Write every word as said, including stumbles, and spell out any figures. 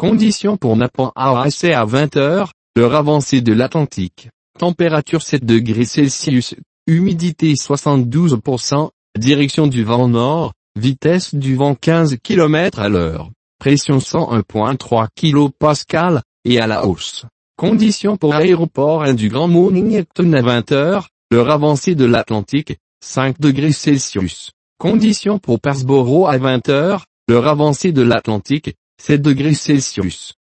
Conditions pour Napan A S à vingt heures, l'heure avancée de l'Atlantique. Température sept degrés Celsius, humidité soixante-douze pour cent, direction du vent nord, vitesse du vent quinze kilomètres à l'heure, pression cent un virgule trois kilopascales, et à la hausse. Conditions pour aéroport un du Grand Mornington à vingt heures, l'heure avancée de l'Atlantique, cinq degrés Celsius. Conditions pour Peterborough à vingt heures, l'heure avancée de l'Atlantique, sept degrés Celsius.